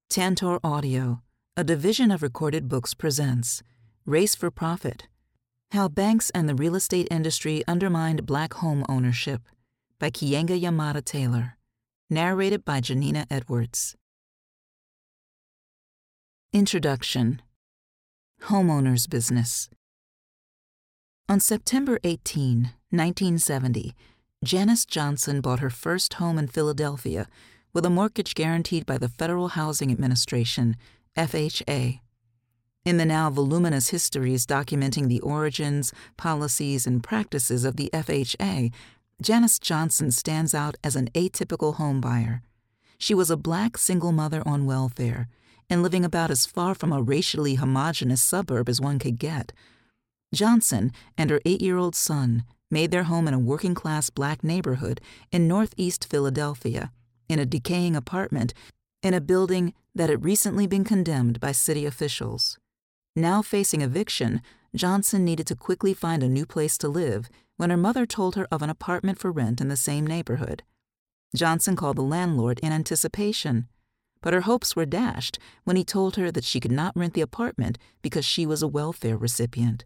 Tantor Audio, a division of Recorded Books, presents Race for Profit: How Banks and the Real Estate Industry Undermined Black Home Ownership by Keeanga-Yamahtta Taylor. Narrated by Janina Edwards. Introduction. Homeowner's Business. On September 18, 1970, Janice Johnson bought her first home in Philadelphia with a mortgage guaranteed by the Federal Housing Administration, FHA. In the now voluminous histories documenting the origins, policies, and practices of the FHA, Janice Johnson stands out as an atypical homebuyer. She was a Black single mother on welfare and living about as far from a racially homogeneous suburb as one could get. Johnson and her 8-year-old son made their home in a working-class Black neighborhood in northeast Philadelphia, in a decaying apartment in a building that had recently been condemned by city officials. Now facing eviction, Johnson needed to quickly find a new place to live when her mother told her of an apartment for rent in the same neighborhood. Johnson called the landlord in anticipation, but her hopes were dashed when he told her that she could not rent the apartment because she was a welfare recipient.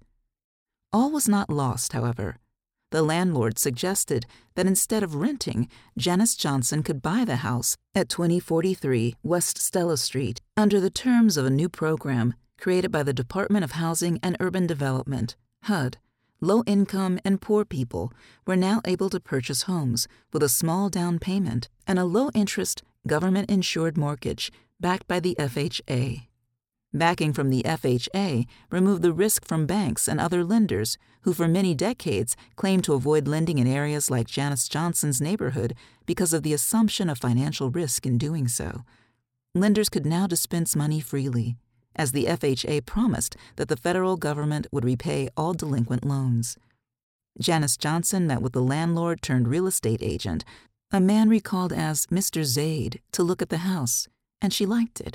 All was not lost, however. The landlord suggested that instead of renting, Janice Johnson could buy the house at 2043 West Stella Street under the terms of a new program created by the Department of Housing and Urban Development, HUD. Low-income and poor people were now able to purchase homes with a small down payment and a low-interest, government-insured mortgage backed by the FHA. Backing from the FHA removed the risk from banks and other lenders who for many decades claimed to avoid lending in areas like Janice Johnson's neighborhood because of the assumption of financial risk in doing so. Lenders could now dispense money freely, as the FHA promised that the federal government would repay all delinquent loans. Janice Johnson met with the landlord-turned-real estate agent, a man recalled as Mr. Zaid, to look at the house, and she liked it.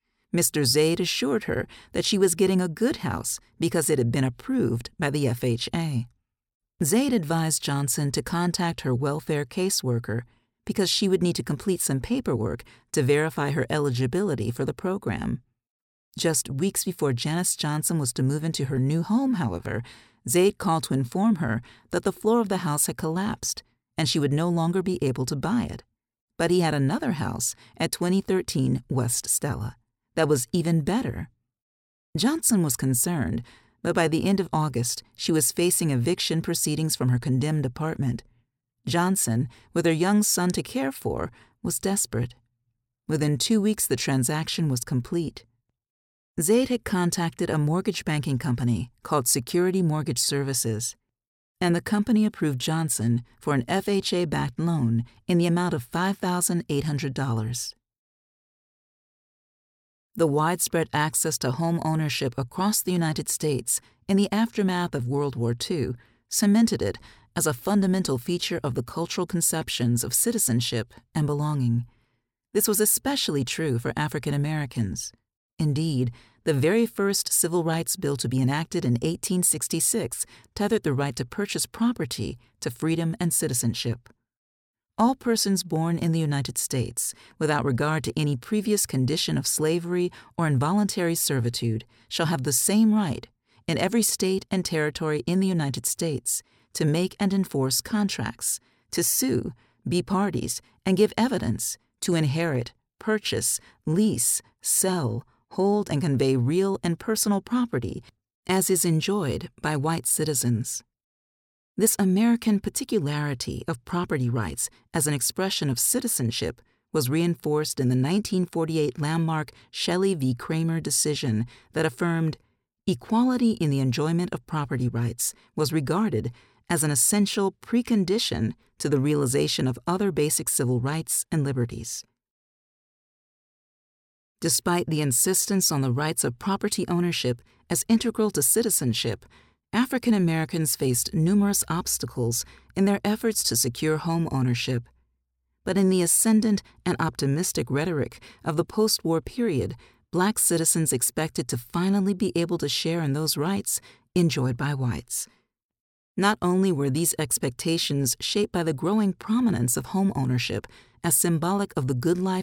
Mr. Zaid assured her that she was getting a good house because it had been approved by the FHA. Zaid advised Johnson to contact her welfare caseworker because she would need to complete some paperwork to verify her eligibility for the program. Just weeks before Janice Johnson was to move into her new home, however, Zaid called to inform her that the floor of the house had collapsed and she would no longer be able to buy it. But he had another house at 2013 West Stella that was even better. Johnson was concerned, but by the end of August, she was facing eviction proceedings from her condemned apartment. Johnson, with her young son to care for, was desperate. Within 2 weeks, the transaction was complete. Zaid had contacted a mortgage banking company called Security Mortgage Services, and the company approved Johnson for an FHA-backed loan in the amount of $5,800. The widespread access to home ownership across the United States in the aftermath of World War II cemented it as a fundamental feature of the cultural conceptions of citizenship and belonging. This was especially true for African Americans. Indeed, the very first civil rights bill to be enacted in 1866 tethered the right to purchase property to freedom and citizenship. All persons born in the United States, without regard to any previous condition of slavery or involuntary servitude, shall have the same right, in every state and territory in the United States, to make and enforce contracts, to sue, be parties, and give evidence, to inherit, purchase, lease, sell, hold, and convey real and personal property, as is enjoyed by white citizens. This American particularity of property rights as an expression of citizenship was reinforced in the 1948 landmark Shelley v. Kramer decision that affirmed equality in the enjoyment of property rights was regarded as an essential precondition to the realization of other basic civil rights and liberties. Despite the insistence on the rights of property ownership as integral to citizenship, African Americans faced numerous obstacles in their efforts to secure home ownership. But in the ascendant and optimistic rhetoric of the post-war period, Black citizens expected to finally be able to share in those rights enjoyed by whites. Not only were these expectations shaped by the growing prominence of home ownership as symbolic of the good life